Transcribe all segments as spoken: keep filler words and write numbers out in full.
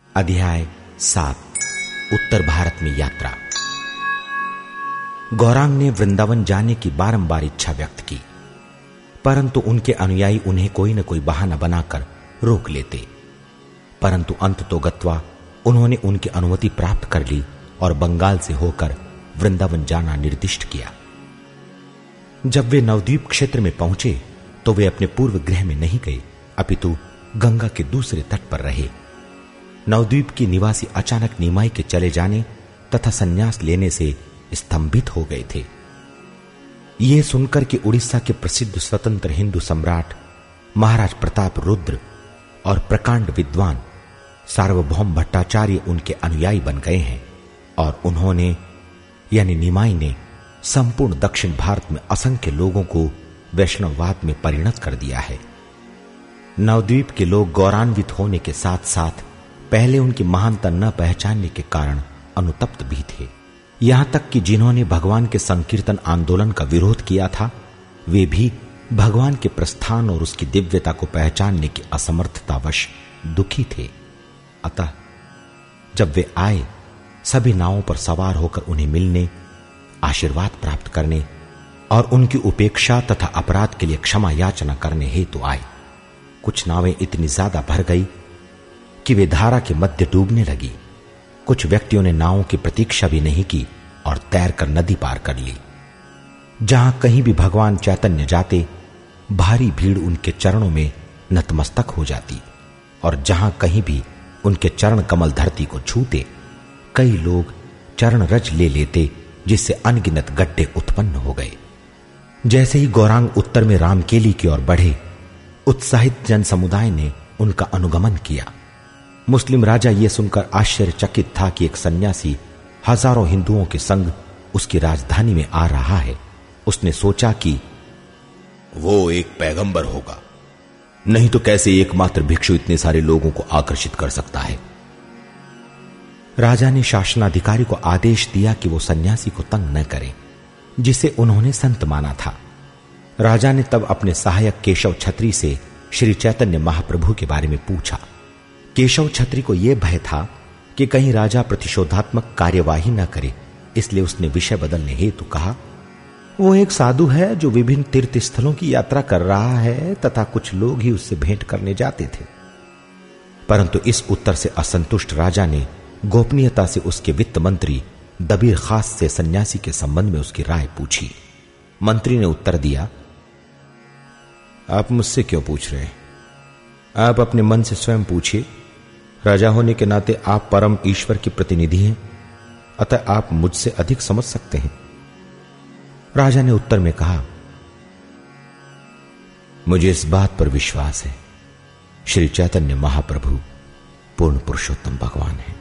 अध्याय सात। उत्तर भारत में यात्रा। गौरांग ने वृंदावन जाने की बारंबार इच्छा व्यक्त की, परंतु उनके अनुयायी उन्हें कोई न कोई बहाना बनाकर रोक लेते। परंतु अंततोगत्वा उन्होंने उनकी अनुमति प्राप्त कर ली और बंगाल से होकर वृंदावन जाना निर्दिष्ट किया। जब वे नवद्वीप क्षेत्र में पहुंचे तो वे अपने पूर्व गृह में नहीं गए, अपितु गंगा के दूसरे तट पर रहे। नवद्वीप की निवासी अचानक निमाई के चले जाने तथा संन्यास लेने से स्तंभित हो गए थे। यह सुनकर कि उड़ीसा के प्रसिद्ध स्वतंत्र हिंदू सम्राट महाराज प्रताप रुद्र और प्रकांड विद्वान सार्वभौम भट्टाचार्य उनके अनुयायी बन गए हैं और उन्होंने यानी निमाई ने संपूर्ण दक्षिण भारत में असंख्य लोगों को वैष्णववाद में परिणत कर दिया है। नवद्वीप के लोग गौरान्वित होने के साथ साथ पहले उनकी महानता न पहचानने के कारण अनुतप्त भी थे। यहां तक कि जिन्होंने भगवान के संकीर्तन आंदोलन का विरोध किया था, वे भी भगवान के प्रस्थान और उसकी दिव्यता को पहचानने की असमर्थतावश दुखी थे। अतः जब वे आए, सभी नावों पर सवार होकर उन्हें मिलने, आशीर्वाद प्राप्त करने और उनकी उपेक्षा तथा अपराध के लिए क्षमा याचना करने हेतु आए। कुछ नावें इतनी ज्यादा भर गई कि वे धारा के मध्य डूबने लगी। कुछ व्यक्तियों ने नावों की प्रतीक्षा भी नहीं की और तैरकर नदी पार कर ली। जहां कहीं भी भगवान चैतन्य जाते, भारी भीड़ उनके चरणों में नतमस्तक हो जाती और जहां कहीं भी उनके चरण कमल धरती को छूते, कई लोग चरण रज ले लेते, जिससे अनगिनत गड्ढे उत्पन्न हो गए। जैसे ही गौरांग उत्तर में रामकेली की ओर बढ़े, उत्साहित जन समुदाय ने उनका अनुगमन किया। मुस्लिम राजा यह सुनकर आश्चर्यचकित था कि एक सन्यासी हजारों हिंदुओं के संग उसकी राजधानी में आ रहा है। उसने सोचा कि वो एक पैगंबर होगा, नहीं तो कैसे एकमात्र भिक्षु इतने सारे लोगों को आकर्षित कर सकता है। राजा ने शासनाधिकारी को आदेश दिया कि वो सन्यासी को तंग न करे, जिसे उन्होंने संत माना था। राजा ने तब अपने सहायक केशव छत्री से श्री चैतन्य महाप्रभु के बारे में पूछा। केशव छत्री को यह भय था कि कहीं राजा प्रतिशोधात्मक कार्यवाही न करे, इसलिए उसने विषय बदलने हेतु कहा, वो एक साधु है जो विभिन्न तीर्थ स्थलों की यात्रा कर रहा है तथा कुछ लोग ही उससे भेंट करने जाते थे। परंतु इस उत्तर से असंतुष्ट राजा ने गोपनीयता से उसके वित्त मंत्री दबीर खास से सन्यासी के संबंध में उसकी राय पूछी। मंत्री ने उत्तर दिया, आप मुझसे क्यों पूछ रहे हैं? आप अपने मन से स्वयं पूछिए। राजा होने के नाते आप परम ईश्वर की प्रतिनिधि हैं, अतः आप मुझसे अधिक समझ सकते हैं। राजा ने उत्तर में कहा, मुझे इस बात पर विश्वास है, श्री चैतन्य महाप्रभु पूर्ण पुरुषोत्तम भगवान है।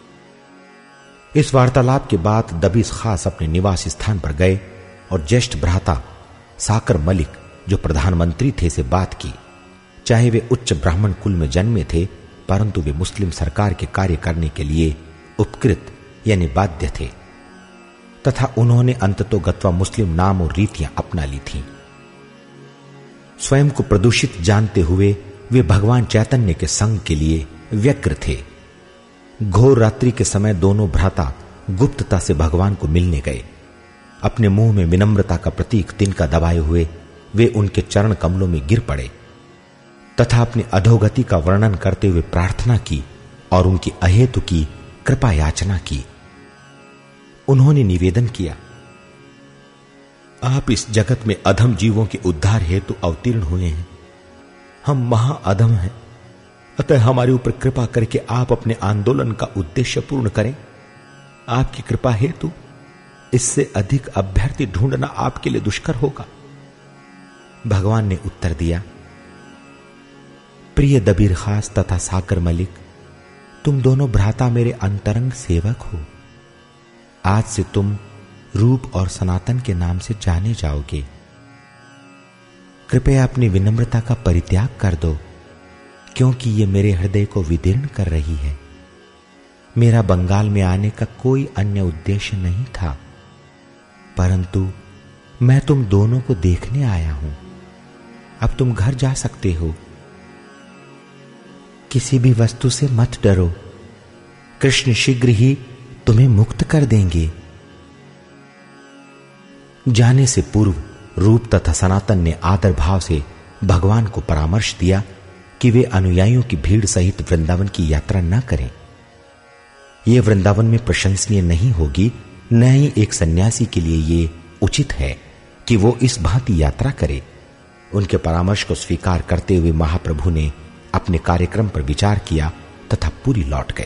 इस वार्तालाप के बाद दबीस खास अपने निवास स्थान पर गए और ज्येष्ठ भ्राता साकर मलिक, जो प्रधानमंत्री थे, से बात की। चाहे वे उच्च ब्राह्मण कुल में जन्मे थे, परंतु वे मुस्लिम सरकार के कार्य करने के लिए उपकृत यानी बाध्य थे तथा उन्होंने अंततोगत्वा मुस्लिम नाम और रीतियां अपना ली थीं। स्वयं को प्रदूषित जानते हुए वे भगवान चैतन्य के संग के लिए व्यग्र थे। घोर रात्रि के समय दोनों भ्राता गुप्तता से भगवान को मिलने गए। अपने मुंह में विनम्रता का प्रतीक तिनका दबाए हुए वे उनके चरण कमलों में गिर पड़े तथा अपनी अधोगति का वर्णन करते हुए प्रार्थना की और उनकी अहेतु की कृपा याचना की। उन्होंने निवेदन किया, आप इस जगत में अधम जीवों के उद्धार हेतु अवतीर्ण हुए हैं। हम महाअधम हैं, अतः हमारे ऊपर कृपा करके आप अपने आंदोलन का उद्देश्य पूर्ण करें। आपकी कृपा हेतु इससे अधिक अभ्यर्थी ढूंढना आपके लिए दुष्कर होगा। भगवान ने उत्तर दिया, प्रिय दबीर खास तथा साकर मलिक, तुम दोनों भ्राता मेरे अंतरंग सेवक हो। आज से तुम रूप और सनातन के नाम से जाने जाओगे। कृपया अपनी विनम्रता का परित्याग कर दो, क्योंकि ये मेरे हृदय को विदीर्ण कर रही है। मेरा बंगाल में आने का कोई अन्य उद्देश्य नहीं था, परंतु मैं तुम दोनों को देखने आया हूं। अब तुम घर जा सकते हो। किसी भी वस्तु से मत डरो, कृष्ण शीघ्र ही तुम्हें मुक्त कर देंगे। जाने से पूर्व रूप तथा सनातन ने आदर भाव से भगवान को परामर्श दिया कि वे अनुयायियों की भीड़ सहित वृंदावन की यात्रा न करें। यह वृंदावन में प्रशंसनीय नहीं होगी, न ही एक सन्यासी के लिए यह उचित है कि वो इस भांति यात्रा करे। उनके परामर्श को स्वीकार करते हुए महाप्रभु ने अपने कार्यक्रम पर विचार किया तथा पूरी लौट गए।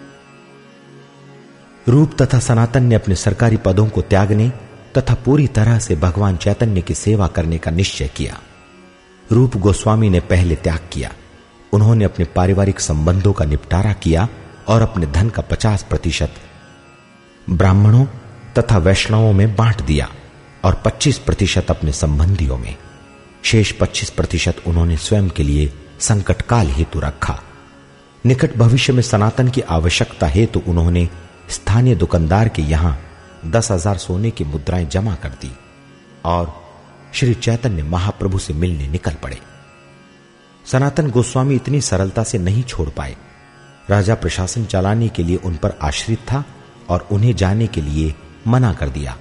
रूप तथा सनातन ने अपने सरकारी पदों को त्यागने तथा पूरी तरह से भगवान चैतन्य की सेवा करने का निश्चय किया। रूप गोस्वामी ने पहले त्याग किया। उन्होंने अपने पारिवारिक संबंधों का निपटारा किया और अपने धन का पचास प्रतिशत ब्राह्मणों तथा वैष्णवों में बांट दिया और पच्चीस प्रतिशत अपने संबंधियों में। शेष पच्चीस प्रतिशत उन्होंने स्वयं के लिए संकट काल हेतु रखा। निकट भविष्य में सनातन की आवश्यकता हेतु तो उन्होंने स्थानीय दुकानदार के यहां दस हजार सोने की मुद्राएं जमा कर दी और श्री चैतन्य महाप्रभु से मिलने निकल पड़े। सनातन गोस्वामी इतनी सरलता से नहीं छोड़ पाए। राजा प्रशासन चलाने के लिए उन पर आश्रित था और उन्हें जाने के लिए मना कर दिया।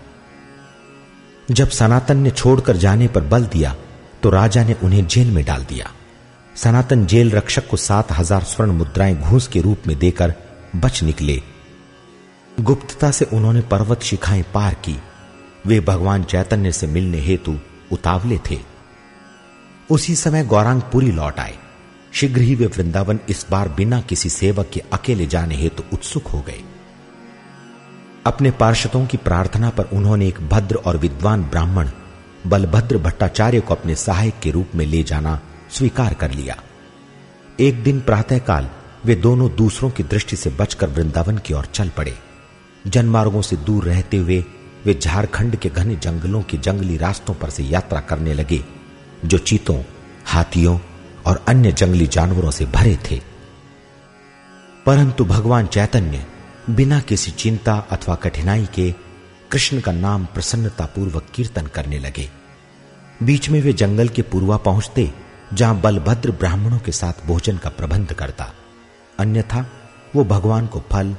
जब सनातन ने छोड़कर जाने पर बल दिया तो राजा ने उन्हें जेल में डाल दिया। सनातन जेल रक्षक को सात हजार स्वर्ण मुद्राएं घूस के रूप में देकर बच निकले। गुप्तता से उन्होंने पर्वत शिखाएं पार की। वे भगवान चैतन्य से मिलने हेतु उतावले थे। उसी समय गौरांग पुरी लौट आए। शीघ्र ही वे वृंदावन इस बार बिना किसी सेवक के अकेले जाने हेतु उत्सुक हो गए। अपने पार्षदों की प्रार्थना पर उन्होंने एक भद्र और विद्वान ब्राह्मण बलभद्र भट्टाचार्य को अपने सहायक के रूप में ले जाना स्वीकार कर लिया। एक दिन प्रातःकाल वे दोनों दूसरों की दृष्टि से बचकर वृंदावन की ओर चल पड़े। जनमार्गों से दूर रहते हुए वे झारखंड के घने जंगलों के जंगली रास्तों पर से यात्रा करने लगे, जो चीतों, हाथियों और अन्य जंगली जानवरों से भरे थे। परंतु भगवान चैतन्य बिना किसी चिंता अथवा कठिनाई के कृष्ण का नाम प्रसन्नतापूर्वक कीर्तन करने लगे। बीच में वे जंगल के पूर्वा पहुंचते, जहां बलभद्र ब्राह्मणों के साथ भोजन का प्रबंध करता, अन्यथा वो भगवान को फल,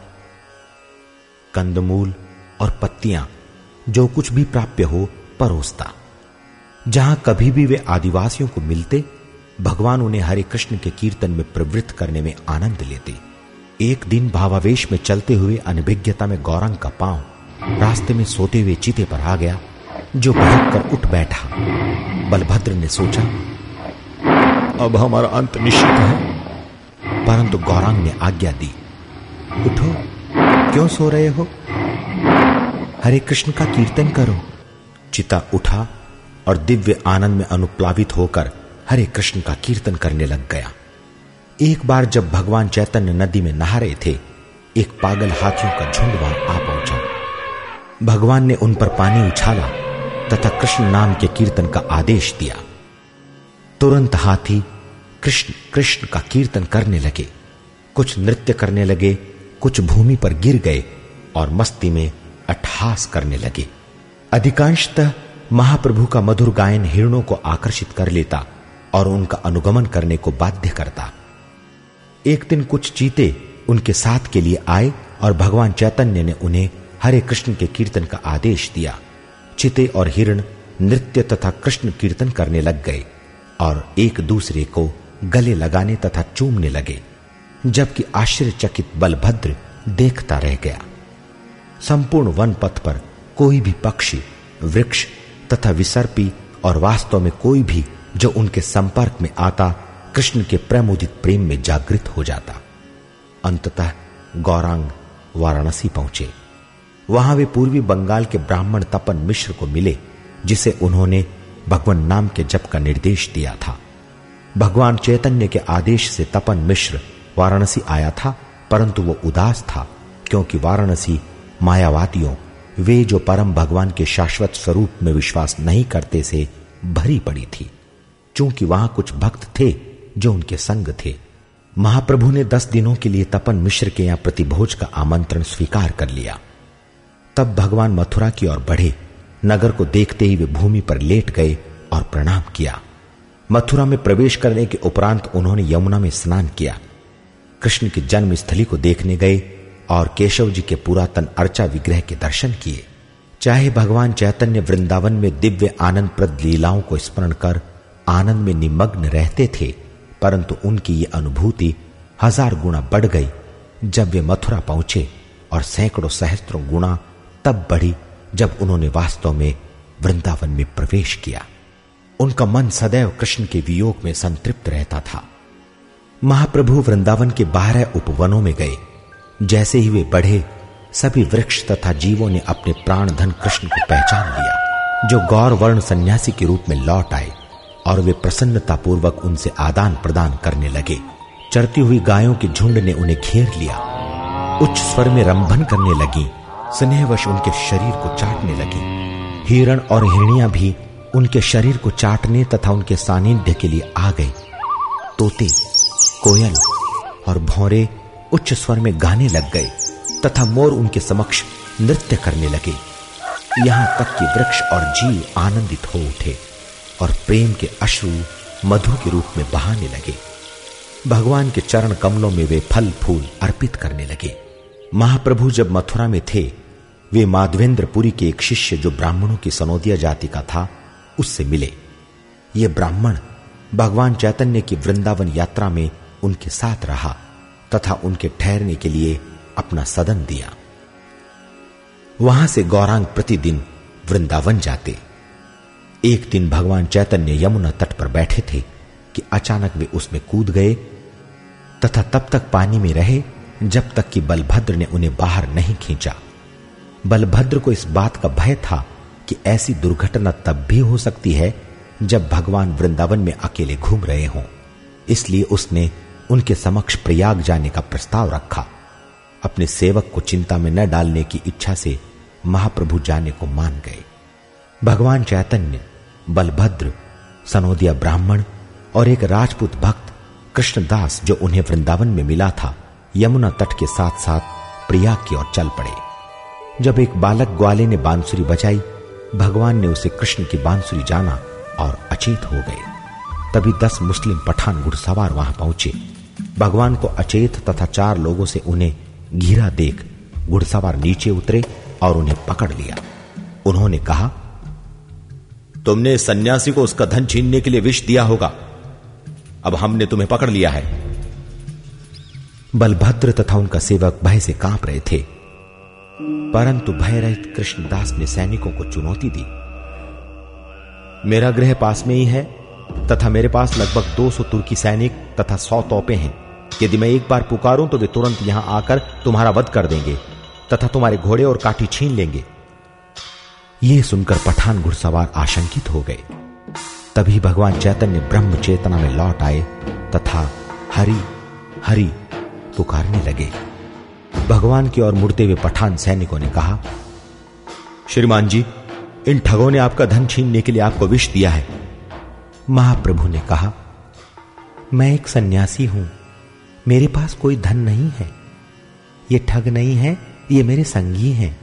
कंदमूल और पत्तियां जो कुछ भी प्राप्य हो परोसता। जहां कभी भी वे आदिवासियों को मिलते, भगवान उन्हें हरे कृष्ण के कीर्तन में प्रवृत्त करने में आनंद लेते। एक दिन भावावेश में चलते हुए अनभिज्ञता में गौरांग का पांव रास्ते में सोते हुए चीते पर आ गया, जो भड़क कर उठ बैठा। बलभद्र ने सोचा, अब हमारा अंत निश्चित है, परंतु गौरांग ने आज्ञा दी, उठो, क्यों सो रहे हो? हरे कृष्ण का कीर्तन करो। चिता उठा और दिव्य आनंद में अनुप्लावित होकर हरे कृष्ण का कीर्तन करने लग गया। एक बार जब भगवान चैतन्य नदी में नहा रहे थे, एक पागल हाथियों का झुंड वहां आ पहुंचा। भगवान ने उन पर पानी उछाला तथा कृष्ण नाम के कीर्तन का आदेश दिया। तुरंत हाथी कृष्ण कृष्ण का कीर्तन करने लगे। कुछ नृत्य करने लगे, कुछ भूमि पर गिर गए और मस्ती में अट्टहास करने लगे। अधिकांशतः महाप्रभु का मधुर गायन हिरणों को आकर्षित कर लेता और उनका अनुगमन करने को बाध्य करता। एक दिन कुछ चीते उनके साथ के लिए आए और भगवान चैतन्य ने उन्हें हरे कृष्ण के कीर्तन का आदेश दिया। चीते और हिरण नृत्य तथा कृष्ण कीर्तन करने लग गए और एक दूसरे को गले लगाने तथा चूमने लगे, जबकि आश्चर्यचकित बलभद्र देखता रह गया। संपूर्ण वन पथ पर कोई भी पक्षी, वृक्ष तथा विसर्पी और वास्तव में कोई भी जो उनके संपर्क में आता, कृष्ण के प्रेमोदित प्रेम में जागृत हो जाता। अंततः गौरांग वाराणसी पहुंचे। वहां वे पूर्वी बंगाल के ब्राह्मण तपन मिश्र को मिले, जिसे उन्होंने भगवान नाम के जप का निर्देश दिया था। भगवान चैतन्य के आदेश से तपन मिश्र वाराणसी आया था, परंतु वो उदास था, क्योंकि वाराणसी मायावादियों, वे जो परम भगवान के शाश्वत स्वरूप में विश्वास नहीं करते, से भरी पड़ी थी। चूंकि वहां कुछ भक्त थे जो उनके संग थे। महाप्रभु ने दस दिनों के लिए तपन मिश्र के यहां प्रतिभोज का आमंत्रण स्वीकार कर लिया। तब भगवान मथुरा की ओर बढ़े। नगर को देखते ही वे भूमि पर लेट गए और प्रणाम किया। मथुरा में प्रवेश करने के उपरांत उन्होंने यमुना में स्नान किया। कृष्ण की जन्म स्थली को देखने गए और केशव जी के पुरातन अर्चा विग्रह के दर्शन किए। चाहे भगवान चैतन्य वृंदावन में दिव्य आनंदप्रद लीलाओं को स्मरण कर आनंद में निमग्न रहते थे, परंतु उनकी ये अनुभूति हजार गुना बढ़ गई जब वे मथुरा पहुंचे, और सैकड़ों सहस्त्रों गुना तब बढ़ी जब उन्होंने वास्तव में वृंदावन में प्रवेश किया। उनका मन सदैव कृष्ण के वियोग में संतृप्त रहता था। महाप्रभु वृंदावन के बारह उपवनों में गए। जैसे ही वे बढ़े, सभी वृक्ष तथा जीवों ने अपने प्राण धन कृष्ण को पहचान लिया, जो गौर वर्ण सन्यासी के रूप में लौट आए, और वे प्रसन्नता पूर्वक उनसे आदान प्रदान करने लगे। चरती हुई गायों के झुंड ने उन्हें घेर लिया, उच्च स्वर में रंभन करने लगी, स्नेहवश उनके शरीर को चाटने लगी। हिरण और हिरनियां भी उनके शरीर को चाटने तथा उनके सानिध्य के लिए आ गए। तोते, कोयल और भौरे उच्च स्वर में गाने लग गए तथा मोर उनके समक्ष नृत्य करने लगे। यहां तक कि वृक्ष और जीव आनंदित हो उठे और प्रेम के अश्रु मधु के रूप में बहाने लगे। भगवान के चरण कमलों में वे फल फूल अर्पित करने लगे। महाप्रभु जब मथुरा में थे, वे माधवेंद्रपुरी के एक शिष्य जो ब्राह्मणों की सनोदिया जाति का था, उससे मिले। ये ब्राह्मण भगवान चैतन्य की वृंदावन यात्रा में उनके साथ रहा तथा उनके ठहरने के लिए अपना सदन दिया। वहां से गौरांग प्रतिदिन वृंदावन जाते। एक दिन भगवान चैतन्य यमुना तट पर बैठे थे कि अचानक वे उसमें कूद गए तथा तब तक पानी में रहे जब तक कि बलभद्र ने उन्हें बाहर नहीं खींचा। बलभद्र को इस बात का भय था कि ऐसी दुर्घटना तब भी हो सकती है जब भगवान वृंदावन में अकेले घूम रहे हों, इसलिए उसने उनके समक्ष प्रयाग जाने का प्रस्ताव रखा। अपने सेवक को चिंता में न डालने की इच्छा से महाप्रभु जाने को मान गए। भगवान चैतन्य, बलभद्र, सनोदिया ब्राह्मण और एक राजपूत भक्त कृष्णदास जो उन्हें वृंदावन में मिला था, यमुना तट के साथ साथ प्रयाग की ओर चल पड़े। जब एक बालक ग्वाले ने बांसुरी बजाई, भगवान ने उसे कृष्ण की बांसुरी जाना और अचेत हो गए। तभी दस मुस्लिम पठान घुड़सवार वहां पहुंचे। भगवान को अचेत तथा चार लोगों से उन्हें घिरा देख घुड़सवार नीचे उतरे और उन्हें पकड़ लिया। उन्होंने कहा, तुमने सन्यासी को उसका धन छीनने के लिए विष दिया होगा, अब हमने तुम्हें पकड़ लिया है। बलभद्र तथा उनका सेवक भय से कांप रहे थे, परंतु भय रहित कृष्णदास ने सैनिकों को चुनौती दी। मेरा गृह पास में ही है तथा मेरे पास लगभग दो सौ तुर्की सैनिक तथा सौ तोपें हैं। यदि मैं एक बार पुकारूं तो वे तुरंत यहां आकर तुम्हारा वध कर देंगे तथा तुम्हारे घोड़े और काठी छीन लेंगे। यह सुनकर पठान घुड़सवार आशंकित हो गए। तभी भगवान चैतन्य ब्रह्म चेतना में लौट आए तथा हरि हरि पुकारने लगे। भगवान की ओर मुड़ते हुए पठान सैनिकों ने कहा, श्रीमान जी, इन ठगों ने आपका धन छीनने के लिए आपको विष दिया है। महाप्रभु ने कहा, मैं एक सन्यासी हूं, मेरे पास कोई धन नहीं है। ये ठग नहीं है, ये मेरे संगी हैं।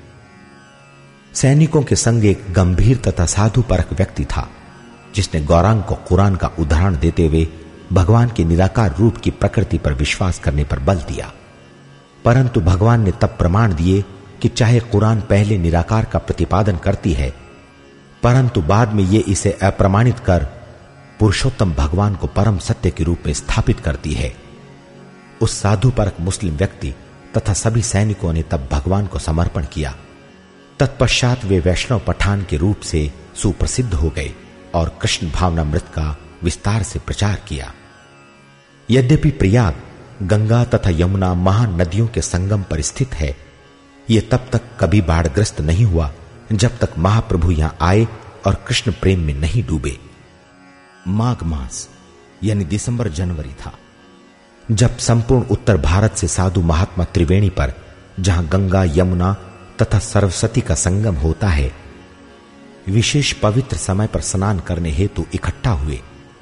सैनिकों के संग एक गंभीर तथा साधु परख व्यक्ति था, जिसने गौरांग को कुरान का उदाहरण देते हुए भगवान के निराकार रूप की प्रकृति पर विश्वास करने पर बल दिया। परंतु भगवान ने तब प्रमाण दिए कि चाहे कुरान पहले निराकार का प्रतिपादन करती है, परंतु बाद में ये इसे अप्रमाणित कर पुरुषोत्तम भगवान को परम सत्य के रूप में स्थापित करती है। उस साधु परक मुस्लिम व्यक्ति तथा सभी सैनिकों ने तब भगवान को समर्पण किया। तत्पश्चात वे वैष्णव पठान के रूप से सुप्रसिद्ध हो गए और कृष्ण भावनामृत का विस्तार से प्रचार किया। यद्यपि प्रयाग गंगा तथा यमुना महानदियों के संगम पर स्थित है, यह तब तक कभी बाढ़ग्रस्त नहीं हुआ जब तक महाप्रभु यहां आए और कृष्ण प्रेम में नहीं डूबे। माघ मास यानी दिसंबर जनवरी था, जब संपूर्ण उत्तर भारत से साधु महात्मा त्रिवेणी पर, जहां गंगा यमुना तथा सरस्वती का संगम होता है, विशेष पवित्र समय पर स्नान करने हेतु इकट्ठा हुए।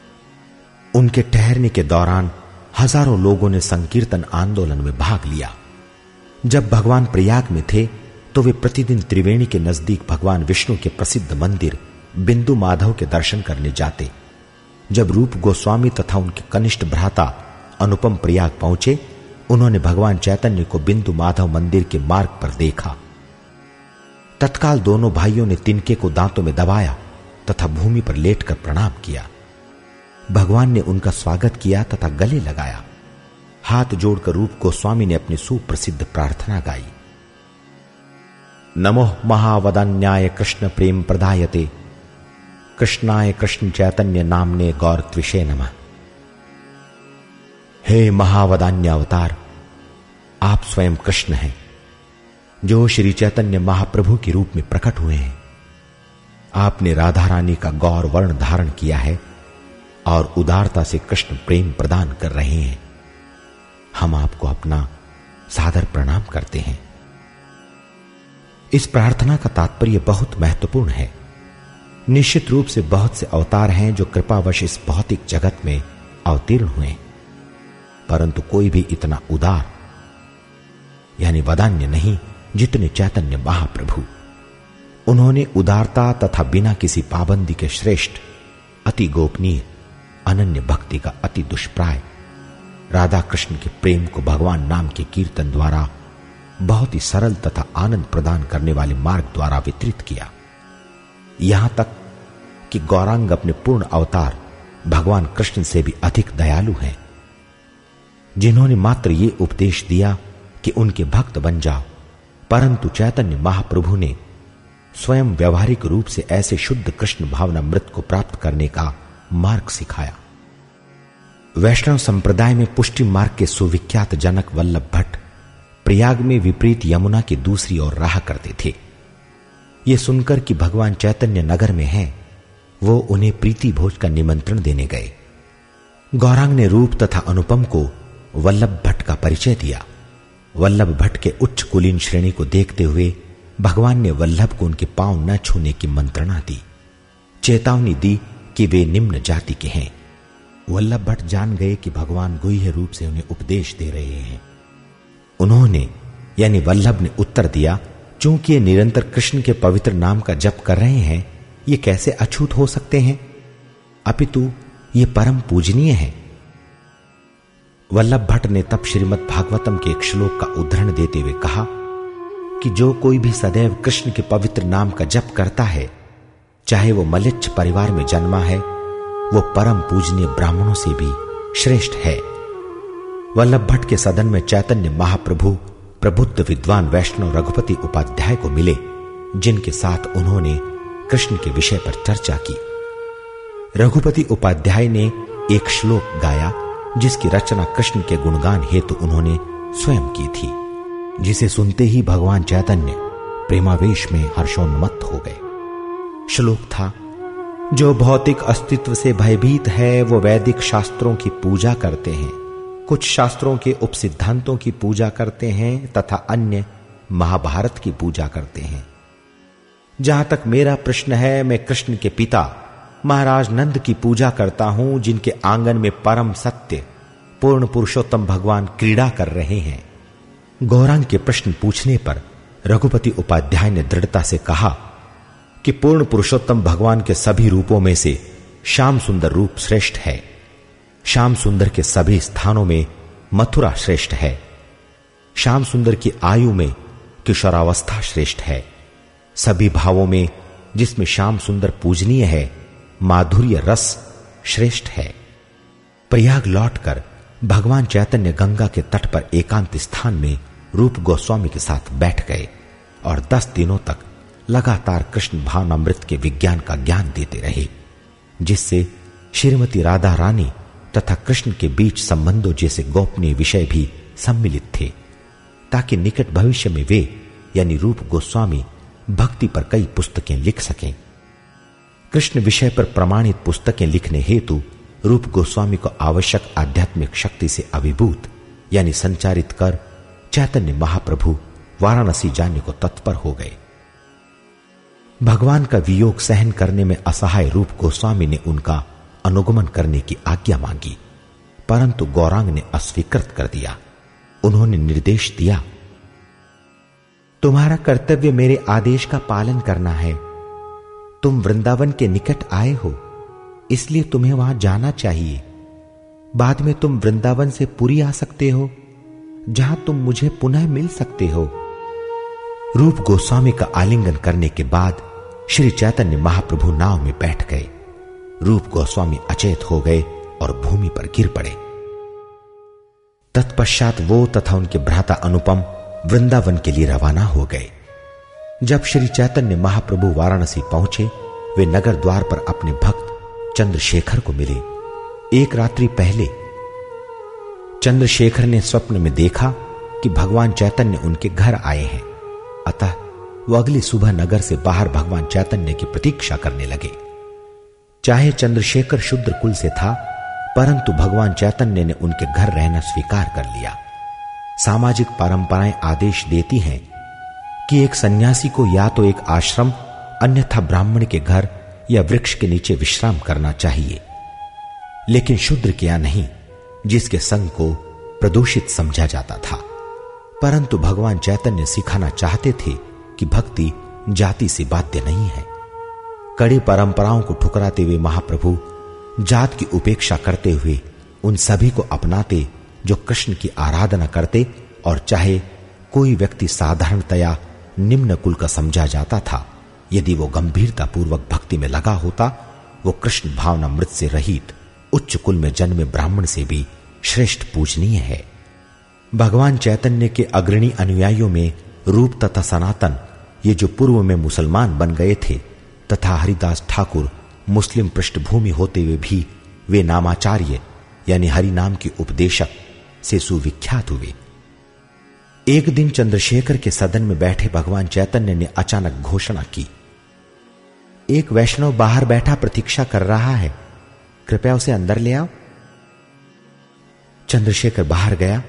उनके ठहरने के दौरान हजारों लोगों ने संकीर्तन आंदोलन में भाग लिया। जब भगवान प्रयाग में थे तो वे प्रतिदिन त्रिवेणी के नजदीक भगवान विष्णु के प्रसिद्ध मंदिर बिंदु माधव के दर्शन करने जाते। जब रूप गोस्वामी तथा उनके कनिष्ठ भ्राता अनुपम प्रयाग पहुंचे उन्होंने भगवान चैतन्य को बिंदु माधव मंदिर के मार्ग पर देखा। तत्काल दोनों भाइयों ने तिनके को दांतों में दबाया तथा भूमि पर लेटकर प्रणाम किया। भगवान ने उनका स्वागत किया तथा गले लगाया। हाथ जोड़कर रूप गोस्वामी ने अपनी सुप्रसिद्ध प्रार्थना गाई। नमो महावदान्याय कृष्ण प्रेम प्रदायते कृष्णाय कृष्ण चैतन्य नामने गौर त्विषे नमः। हे महावदान्य अवतार, आप स्वयं कृष्ण हैं जो श्री चैतन्य महाप्रभु के रूप में प्रकट हुए हैं। आपने राधा रानी का गौर वर्ण धारण किया है और उदारता से कृष्ण प्रेम प्रदान कर रहे हैं। हम आपको अपना सादर प्रणाम करते हैं। इस प्रार्थना का तात्पर्य बहुत महत्वपूर्ण है। निश्चित रूप से बहुत से अवतार हैं जो कृपावश इस भौतिक जगत में अवतीर्ण हुए, परंतु कोई भी इतना उदार यानी वदान्य नहीं जितने चैतन्य महाप्रभु। उन्होंने उदारता तथा बिना किसी पाबंदी के श्रेष्ठ, अति गोपनीय, अनन्य भक्ति का अति दुष्प्राय राधा कृष्ण के प्रेम को भगवान नाम के कीर्तन द्वारा बहुत ही सरल तथा आनंद प्रदान करने वाले मार्ग द्वारा वितरित किया। यहां तक कि गौरांग अपने पूर्ण अवतार भगवान कृष्ण से भी अधिक दयालु हैं, जिन्होंने मात्र ये उपदेश दिया कि उनके भक्त बन जाओ, परंतु चैतन्य महाप्रभु ने स्वयं व्यावहारिक रूप से ऐसे शुद्ध कृष्ण भावनामृत को प्राप्त करने का मार्ग सिखाया। वैष्णव संप्रदाय में पुष्टि मार्ग के सुविख्यात जनक वल्लभ भट्ट प्रयाग में विपरीत यमुना की दूसरी ओर राह करते थे। ये सुनकर कि भगवान चैतन्य नगर में हैं, वो उन्हें प्रीति भोज का निमंत्रण देने गए। गौरांग ने रूप तथा अनुपम को वल्लभ भट्ट का परिचय दिया। वल्लभ भट्ट के उच्च कुलीन श्रेणी को देखते हुए भगवान ने वल्लभ को उनके पांव न छूने की मंत्रणा दी, चेतावनी दी कि वे निम्न जाति के हैं। वल्लभ भट्ट जान गए कि भगवान गुह्य रूप से उन्हें उपदेश दे रहे हैं। उन्होंने यानी वल्लभ ने उत्तर दिया, चूंकि ये निरंतर कृष्ण के पवित्र नाम का जप कर रहे हैं, ये कैसे अछूत हो सकते हैं, अपितु ये परम पूजनीय है। वल्लभ भट्ट ने तब श्रीमद् भागवतम के एक श्लोक का उद्धरण देते हुए कहा कि जो कोई भी सदैव कृष्ण के पवित्र नाम का जप करता है, चाहे वो मलिच्छ परिवार में जन्मा है, वो परम पूजनीय ब्राह्मणों से भी श्रेष्ठ है। वल्लभ भट्ट के सदन में चैतन्य महाप्रभु प्रबुद्ध विद्वान वैष्णव रघुपति उपाध्याय को मिले, जिनके साथ उन्होंने कृष्ण के विषय पर चर्चा की। रघुपति उपाध्याय ने एक श्लोक गाया जिसकी रचना कृष्ण के गुणगान हेतु उन्होंने स्वयं की थी, जिसे सुनते ही भगवान चैतन्य प्रेमावेश में हर्षोन्मत्त हो गए। श्लोक था, जो भौतिक अस्तित्व से भयभीत है वो वैदिक शास्त्रों की पूजा करते हैं, कुछ शास्त्रों के उपसिद्धांतों की पूजा करते हैं तथा अन्य महाभारत की पूजा करते हैं। जहां तक मेरा प्रश्न है, मैं कृष्ण के पिता महाराज नंद की पूजा करता हूं, जिनके आंगन में परम सत्य पूर्ण पुरुषोत्तम भगवान क्रीड़ा कर रहे हैं। गौरांग के प्रश्न पूछने पर रघुपति उपाध्याय ने दृढ़ता से कहा कि पूर्ण पुरुषोत्तम भगवान के सभी रूपों में से श्याम सुंदर रूप श्रेष्ठ है। श्याम सुंदर के सभी स्थानों में मथुरा श्रेष्ठ है। श्याम सुंदर की आयु में किशोरावस्था श्रेष्ठ है। सभी भावों में जिसमें श्याम सुंदर पूजनीय है, माधुर्य रस श्रेष्ठ है। प्रयाग लौटकर भगवान चैतन्य गंगा के तट पर एकांत स्थान में रूप गोस्वामी के साथ बैठ गए और दस दिनों तक लगातार कृष्ण भावनामृत के विज्ञान का ज्ञान देते रहे, जिससे श्रीमती राधा रानी तथा कृष्ण के बीच संबंधों जैसे गोपनीय विषय भी सम्मिलित थे, ताकि निकट भविष्य में वे यानी रूप गोस्वामी भक्ति पर कई पुस्तकें लिख सकें। कृष्ण विषय पर प्रमाणित पुस्तकें लिखने हेतु रूप गोस्वामी को आवश्यक आध्यात्मिक शक्ति से अभिभूत यानी संचारित कर चैतन्य महाप्रभु वाराणसी जाने को तत्पर हो गए। भगवान का वियोग सहन करने में असहाय रूप गोस्वामी ने उनका अनुगमन करने की आज्ञा मांगी, परंतु गौरांग ने अस्वीकृत कर दिया। उन्होंने निर्देश दिया, तुम्हारा कर्तव्य मेरे आदेश का पालन करना है। तुम वृंदावन के निकट आए हो, इसलिए तुम्हें वहां जाना चाहिए। बाद में तुम वृंदावन से पुरी आ सकते हो। जहां तुम मुझे पुनः मिल सकते हो। रूप गोस्वामी का आलिंगन करने के बाद श्री चैतन्य महाप्रभु नाव में बैठ गए। रूप गोस्वामी अचेत हो गए और भूमि पर गिर पड़े। तत्पश्चात वो तथा उनके भ्राता अनुपम वृंदावन के लिए रवाना हो गए। जब श्री चैतन्य महाप्रभु वाराणसी पहुंचे, वे नगर द्वार पर अपने भक्त चंद्रशेखर को मिले। एक रात्रि पहले चंद्रशेखर ने स्वप्न में देखा कि भगवान चैतन्य उनके घर आए हैं। अतः वो अगली सुबह नगर से बाहर भगवान चैतन्य की प्रतीक्षा करने लगे। चाहे चंद्रशेखर शूद्र कुल से था, परंतु भगवान चैतन्य ने उनके घर रहना स्वीकार कर लिया। सामाजिक परंपराएं आदेश देती हैं कि एक सन्यासी को या तो एक आश्रम अन्यथा ब्राह्मण के घर या वृक्ष के नीचे विश्राम करना चाहिए, लेकिन शूद्र के यहां नहीं, जिसके संग को प्रदूषित समझा जाता था। परंतु भगवान चैतन्य सिखाना चाहते थे कि भक्ति जाति से बाध्य नहीं है। कड़ी परंपराओं को ठुकराते हुए महाप्रभु जात की उपेक्षा करते हुए उन सभी को अपनाते जो कृष्ण की आराधना करते, और चाहे कोई व्यक्ति साधारणतया निम्न कुल का समझा जाता था, यदि वो गंभीरता पूर्वक भक्ति में लगा होता, वो कृष्ण भावना मृत से रहित उच्च कुल में जन्मे ब्राह्मण से भी श्रेष्ठ पूजनीय है। भगवान चैतन्य के अग्रणी अनुयायियों में रूप तथा सनातन, ये जो पूर्व में मुसलमान बन गए थे, तथा हरिदास ठाकुर मुस्लिम पृष्ठभूमि होते हुए भी वे नामाचार्य यानी हरि नाम के उपदेशक से सुविख्यात हुए। एक दिन चंद्रशेखर के सदन में बैठे भगवान चैतन्य ने अचानक घोषणा की, एक वैष्णव बाहर बैठा प्रतीक्षा कर रहा है, कृपया उसे अंदर ले आओ। चंद्रशेखर बाहर गया,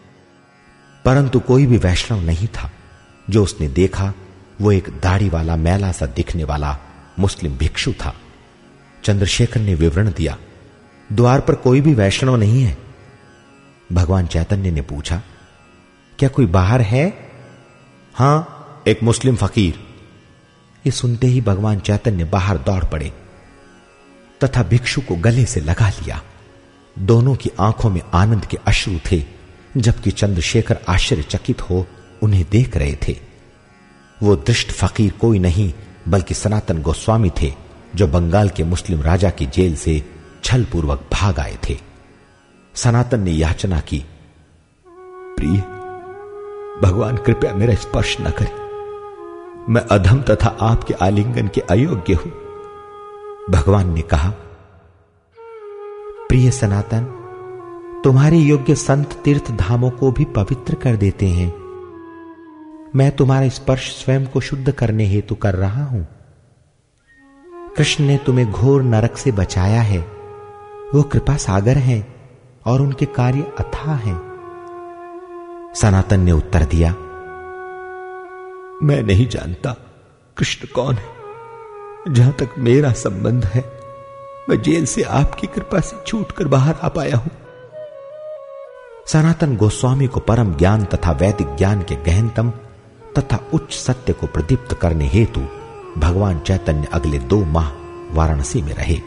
परंतु कोई भी वैष्णव नहीं था। जो उसने देखा वो एक दाढ़ी वाला मैला सा दिखने वाला मुस्लिम भिक्षु था। चंद्रशेखर ने विवरण दिया, द्वार पर कोई भी वैष्णव नहीं है। भगवान चैतन्य ने पूछा, क्या कोई बाहर है? हां, एक मुस्लिम फकीर। ये सुनते ही भगवान चैतन्य बाहर दौड़ पड़े तथा भिक्षु को गले से लगा लिया। दोनों की आंखों में आनंद के अश्रु थे, जबकि चंद्रशेखर आश्चर्यचकित हो उन्हें देख रहे थे। वो दृष्ट फकीर कोई नहीं बल्कि सनातन गोस्वामी थे, जो बंगाल के मुस्लिम राजा की जेल से छल पूर्वक भाग आए थे। सनातन ने याचना की, प्रिय भगवान कृपया मेरा स्पर्श न करें, मैं अधम तथा आपके आलिंगन के अयोग्य हूं। भगवान ने कहा, प्रिय सनातन, तुम्हारे योग्य संत तीर्थ धामों को भी पवित्र कर देते हैं। मैं तुम्हारा स्पर्श स्वयं को शुद्ध करने हेतु कर रहा हूं। कृष्ण ने तुम्हें घोर नरक से बचाया है। वो कृपा सागर हैं और उनके कार्य अथाह हैं। सनातन ने उत्तर दिया, मैं नहीं जानता कृष्ण कौन है। जहां तक मेरा संबंध है, मैं जेल से आपकी कृपा से छूटकर बाहर आ पाया हूं। सनातन गोस्वामी को परम ज्ञान तथा वैदिक ज्ञान के गहनतम तथा उच्च सत्य को प्रदीप्त करने हेतु भगवान चैतन्य अगले दो माह वाराणसी में रहे।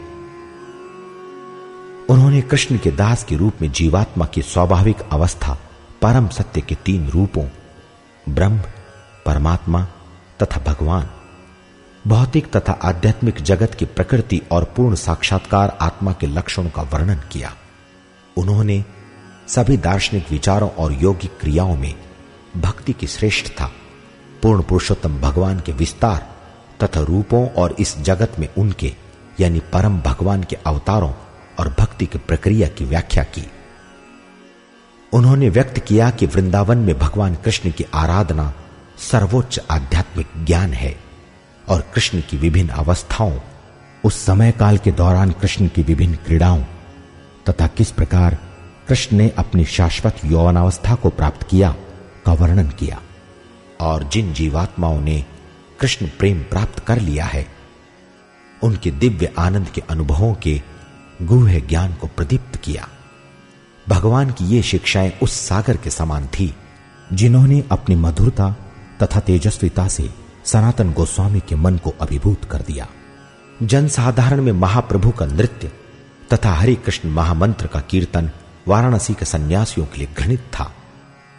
उन्होंने कृष्ण के दास के रूप में जीवात्मा की स्वाभाविक अवस्था परम सत्य के तीन रूपों ब्रह्म, परमात्मा तथा भगवान, भौतिक तथा आध्यात्मिक जगत की प्रकृति और पूर्ण साक्षात्कार आत्मा के लक्षणों का वर्णन किया। उन्होंने सभी दार्शनिक विचारों और योगिक क्रियाओं में भक्ति की श्रेष्ठता, पूर्ण पुरुषोत्तम भगवान के विस्तार तथा रूपों और इस जगत में उनके यानी परम भगवान के अवतारों और भक्ति की प्रक्रिया की व्याख्या की। उन्होंने व्यक्त किया कि वृंदावन में भगवान कृष्ण की आराधना सर्वोच्च आध्यात्मिक ज्ञान है और कृष्ण की विभिन्न अवस्थाओं, उस समय काल के दौरान कृष्ण की विभिन्न क्रीड़ाओं तथा किस प्रकार कृष्ण ने अपनी शाश्वत यौवनावस्था को प्राप्त किया का वर्णन किया। और जिन जीवात्माओं ने कृष्ण प्रेम प्राप्त कर लिया है, उनके दिव्य आनंद के अनुभवों के गूढ़ ज्ञान को प्रदीप्त किया। भगवान की ये शिक्षाएं उस सागर के समान थी जिन्होंने अपनी मधुरता तथा तेजस्विता से सनातन गोस्वामी के मन को अभिभूत कर दिया। जनसाधारण में महाप्रभु का नृत्य तथा हरि कृष्ण महामंत्र का कीर्तन वाराणसी के सन्यासियों के लिए घृणित था।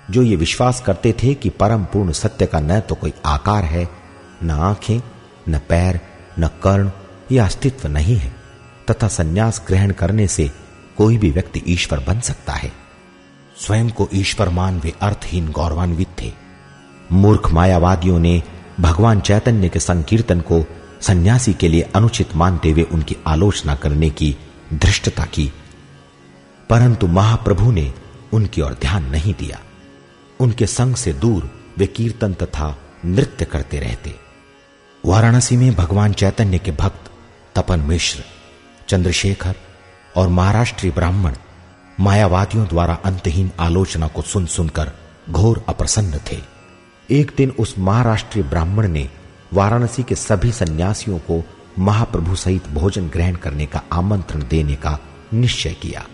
जो ये विश्वास करते थे कि परम पूर्ण सत्य का न तो कोई आकार है, न आंखें, न पैर, न कर्ण या अस्तित्व नहीं है, तथा संन्यास ग्रहण करने से कोई भी व्यक्ति ईश्वर बन सकता है। स्वयं को ईश्वर मान वे अर्थहीन गौरवान्वित थे। मूर्ख मायावादियों ने भगवान चैतन्य के संकीर्तन को सन्यासी के लिए अनुचित मानते हुए उनकी आलोचना करने की धृष्टता की, परंतु महाप्रभु ने उनकी ओर ध्यान नहीं दिया। उनके संग से दूर वे कीर्तन तथा नृत्य करते रहते। वाराणसी में भगवान चैतन्य के भक्त तपन मिश्र, चंद्रशेखर और महाराष्ट्रीय ब्राह्मण मायावादियों द्वारा अंतहीन आलोचना को सुन सुनकर घोर अप्रसन्न थे। एक दिन उस महाराष्ट्रीय ब्राह्मण ने वाराणसी के सभी सन्यासियों को महाप्रभु सहित भोजन ग्रहण करने का आमंत्रण देने का निश्चय किया।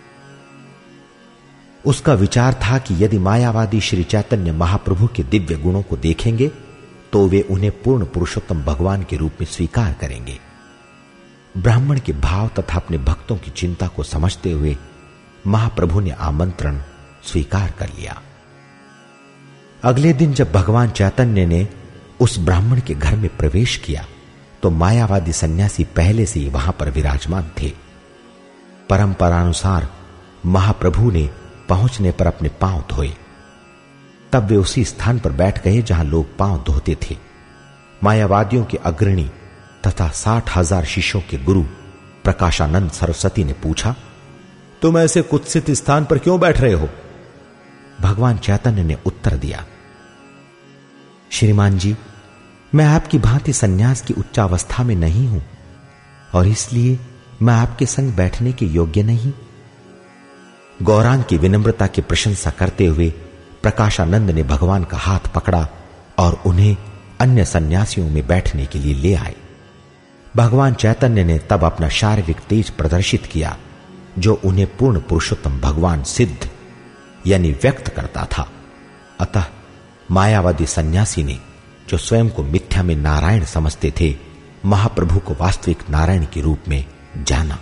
उसका विचार था कि यदि मायावादी श्री चैतन्य महाप्रभु के दिव्य गुणों को देखेंगे तो वे उन्हें पूर्ण पुरुषोत्तम भगवान के रूप में स्वीकार करेंगे। ब्राह्मण के भाव तथा अपने भक्तों की चिंता को समझते हुए महाप्रभु ने आमंत्रण स्वीकार कर लिया। अगले दिन जब भगवान चैतन्य ने उस ब्राह्मण के घर में प्रवेश किया तो मायावादी सन्यासी पहले से ही वहां पर विराजमान थे। परंपरानुसार महाप्रभु ने पहुंचने पर अपने पांव धोए। तब वे उसी स्थान पर बैठ गए जहां लोग पांव धोते थे। मायावादियों के अग्रणी तथा साठ हजार शिष्यों के गुरु प्रकाशानंद सरस्वती ने पूछा, तुम ऐसे कुत्सित स्थान पर क्यों बैठ रहे हो? भगवान चैतन्य ने उत्तर दिया, श्रीमान जी, मैं आपकी भांति सन्यास की उच्चावस्था में नहीं हूं और इसलिए मैं आपके संग बैठने के योग्य नहीं। गौरांग की विनम्रता की प्रशंसा करते हुए प्रकाशानंद ने भगवान का हाथ पकड़ा और उन्हें अन्य सन्यासियों में बैठने के लिए ले आए। भगवान चैतन्य ने तब अपना शारीरिक तेज प्रदर्शित किया जो उन्हें पूर्ण पुरुषोत्तम भगवान सिद्ध यानी व्यक्त करता था। अतः मायावादी सन्यासी ने, जो स्वयं को मिथ्या में नारायण समझते थे, महाप्रभु को वास्तविक नारायण के रूप में जाना।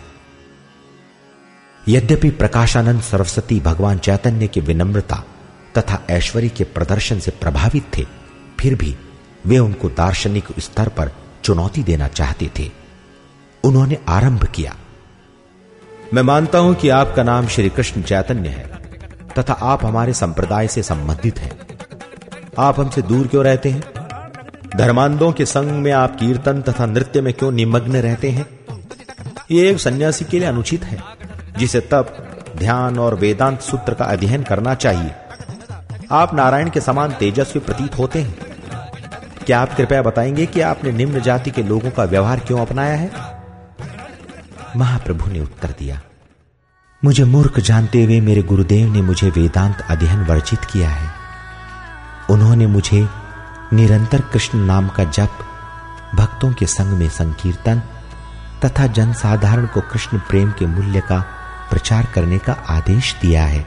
यद्यपि प्रकाशानंद सरस्वती भगवान चैतन्य की विनम्रता तथा ऐश्वर्य के प्रदर्शन से प्रभावित थे, फिर भी वे उनको दार्शनिक स्तर पर चुनौती देना चाहते थे। उन्होंने आरंभ किया, मैं मानता हूं कि आपका नाम श्री कृष्ण चैतन्य है तथा आप हमारे संप्रदाय से संबंधित हैं। आप हमसे दूर क्यों रहते हैं? धर्मांधों के संग में आप कीर्तन तथा नृत्य में क्यों निमग्न रहते हैं? ये एक सन्यासी के लिए अनुचित है, जिसे तप, ध्यान और वेदांत सूत्र का अध्ययन करना चाहिए। आप नारायण के समान तेजस्वी प्रतीत होते हैं। क्या आप कृपया बताएंगे कि आपने निम्न जाति के लोगों का व्यवहार क्यों अपनाया है? महाप्रभु ने उत्तर दिया, मुझे मूर्ख जानते हुए मेरे गुरुदेव ने मुझे वेदांत अध्ययन वर्जित किया है। उन्होंने मुझे निरंतर कृष्ण नाम का जप, भक्तों के संग में संकीर्तन तथा जनसाधारण को कृष्ण प्रेम के मूल्य का प्रचार करने का आदेश दिया है।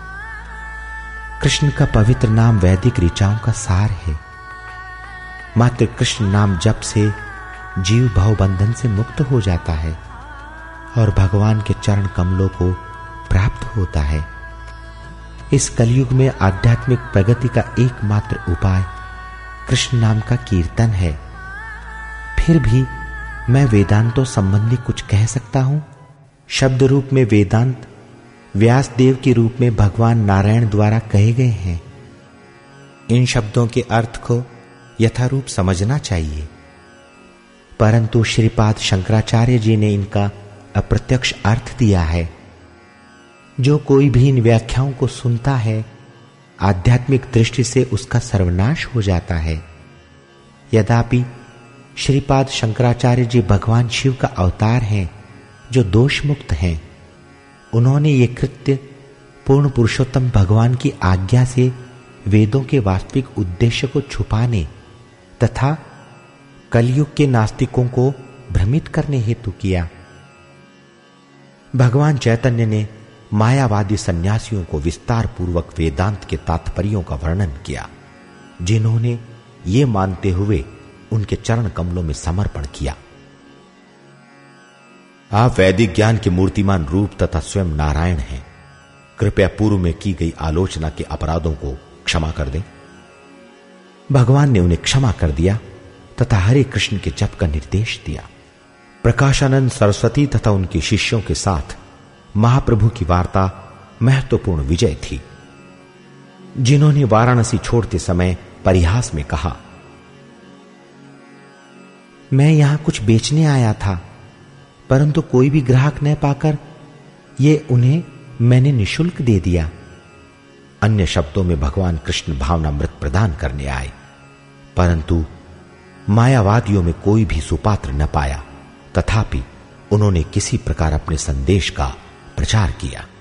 कृष्ण का पवित्र नाम वैदिक ऋचाओं का सार है। मात्र कृष्ण नाम जप से जीव भव बंधन से मुक्त हो जाता है और भगवान के चरण कमलों को प्राप्त होता है। इस कलयुग में आध्यात्मिक प्रगति का एकमात्र उपाय कृष्ण नाम का कीर्तन है। फिर भी मैं वेदांतों संबंधी कुछ कह सकता हूं। शब्द रूप में वेदांत व्यास देव के रूप में भगवान नारायण द्वारा कहे गए हैं। इन शब्दों के अर्थ को यथारूप समझना चाहिए, परंतु श्रीपाद शंकराचार्य जी ने इनका अप्रत्यक्ष अर्थ दिया है। जो कोई भी इन व्याख्याओं को सुनता है, आध्यात्मिक दृष्टि से उसका सर्वनाश हो जाता है। यद्यपि श्रीपाद शंकराचार्य जी भगवान शिव का अवतार हैं, जो दोष मुक्त हैं। उन्होंने ये कृत्य पूर्ण पुरुषोत्तम भगवान की आज्ञा से वेदों के वास्तविक उद्देश्य को छुपाने तथा कलयुग के नास्तिकों को भ्रमित करने हेतु किया। भगवान चैतन्य ने मायावादी सन्यासियों को विस्तार पूर्वक वेदांत के तात्पर्यों का वर्णन किया, जिन्होंने ये मानते हुए उनके चरण कमलों में समर्पण किया। आप वैदिक ज्ञान के मूर्तिमान रूप तथा स्वयं नारायण हैं। कृपया पूर्व में की गई आलोचना के अपराधों को क्षमा कर दें। भगवान ने उन्हें क्षमा कर दिया तथा हरे कृष्ण के जप का निर्देश दिया। प्रकाशानंद सरस्वती तथा उनके शिष्यों के साथ महाप्रभु की वार्ता महत्वपूर्ण विजय थी, जिन्होंने वाराणसी छोड़ते समय परिहास में कहा, मैं यहां कुछ बेचने आया था, परंतु कोई भी ग्राहक न पाकर ये उन्हें मैंने निशुल्क दे दिया। अन्य शब्दों में भगवान कृष्ण भावनामृत प्रदान करने आए, परंतु मायावादियों में कोई भी सुपात्र न पाया। तथापि उन्होंने किसी प्रकार अपने संदेश का प्रचार किया।